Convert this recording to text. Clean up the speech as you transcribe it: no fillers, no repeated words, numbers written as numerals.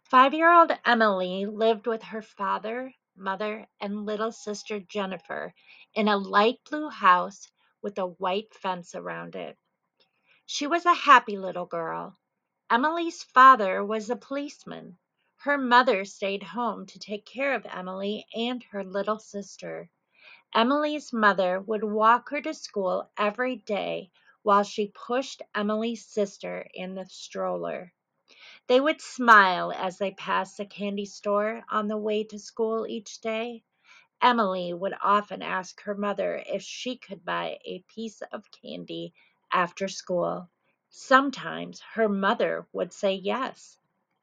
5-year-old Emily lived with her father, mother, and little sister Jennifer in a light blue house with a white fence around it. She was a happy little girl. Emily's father was a policeman. Her mother stayed home to take care of Emily and her little sister. Emily's mother would walk her to school every day while she pushed Emily's sister in the stroller. They would smile as they passed the candy store on the way to school each day. Emily would often ask her mother if she could buy a piece of candy after school. Sometimes her mother would say yes.